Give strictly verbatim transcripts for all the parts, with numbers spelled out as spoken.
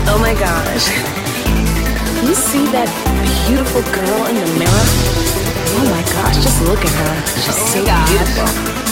Oh my gosh. You see that beautiful girl in the mirror? Oh my gosh, just look at her. She's oh so beautiful.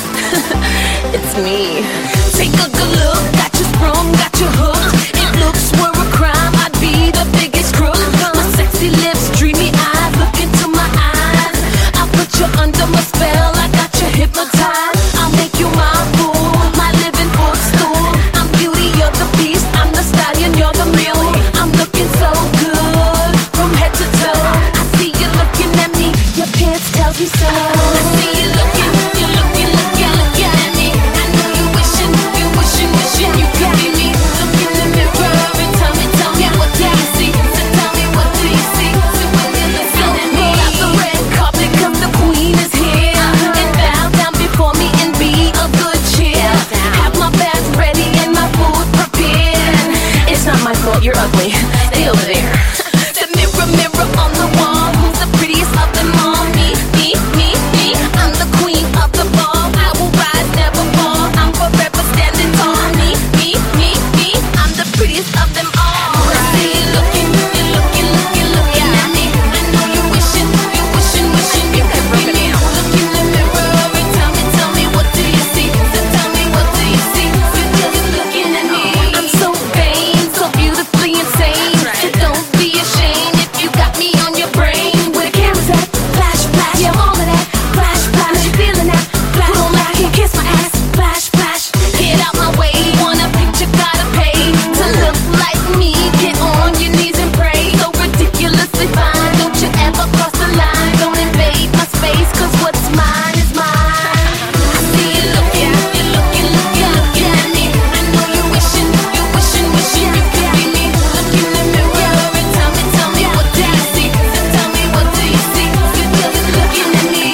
It's me. Take a good look, got you sprung, got you hooked. If looks were a crime, I'd be the biggest crook. My sexy lips, dreamy eyes, look into my eyes. I'll put you under my spell, I got you hypnotized. I'll make you my fool, my living footstool. I'm beauty, you're the beast, I'm the stallion, you're the mule. I'm looking so good, from head to toe. I see you looking at me, your pants tells me so. I see you looking, you're looking, looking, looking at me. I know you wishing, you wishing, wishing you could be me. Look in the mirror and tell me, tell me what do you see? So tell me what do you see? So when you listen at me, pull out the red carpet 'cause the queen is here. And bow down before me and be of good cheer. Have my bags ready and my food prepared. It's not my fault you're ugly, stay over there. The mirror, mirror on the wall, who's the prettiest of them all? Me, me, me, me. I'm the queen of the ball. I will rise, never fall. I'm forever standing tall. Me, me, me, me. I'm the prettiest of them all. I see you looking, you're looking, looking, looking at me. I know you're wishing, you're wishing, wishing you could be me. Look in the mirror and tell me, tell me what do you see? So tell me what do you see? You're just looking at me. I'm so vain, so beautifully insane. So don't be ashamed if you got me on your brain. Where the camera's at, flash, flash. Yeah, I'm all of that, flash, flash. You feeling that, flash, put on my can kiss my ass, flash, flash. Get out my way, want a picture, gotta pay. To look like me, get on your knees and pray. So ridiculously fine, don't you ever cross the line. Don't invade my space, 'cause what's mine is mine. I see you looking, you're looking, looking, looking at me. I know you're wishing, you're wishing, wishing you could be me. Look in the mirror and tell me, tell me what do you see? So tell me what do you see? You're just looking at me.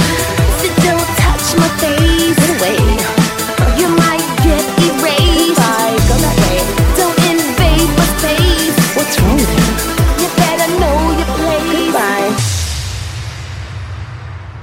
So don't touch my face. Get away. You might get erased. Bye. Go that way. Don't invade my space. What's wrong with you?